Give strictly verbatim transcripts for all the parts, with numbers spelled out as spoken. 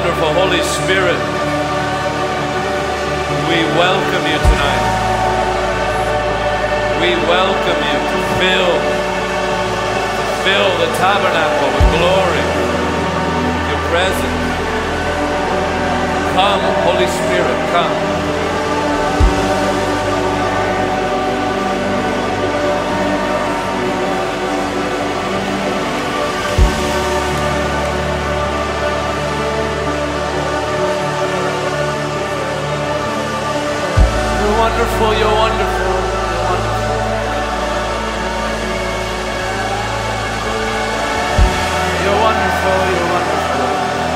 wonderful Holy Spirit. We welcome you tonight. We welcome you to fill, fill the tabernacle with glory, your presence. Come, Holy Spirit, come. You're wonderful, you're wonderful, you're wonderful. You're wonderful, you're wonderful.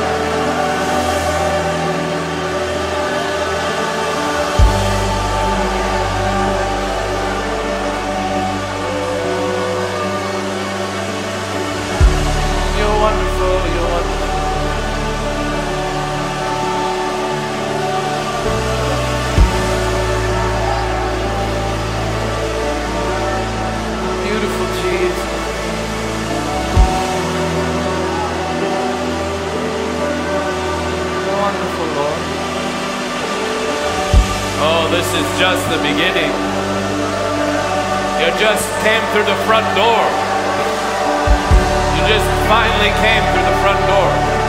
You're wonderful, you're wonderful. Beautiful Jesus. Wonderful Lord. Oh, this is just the beginning. You just came through the front door. You just finally came through the front door.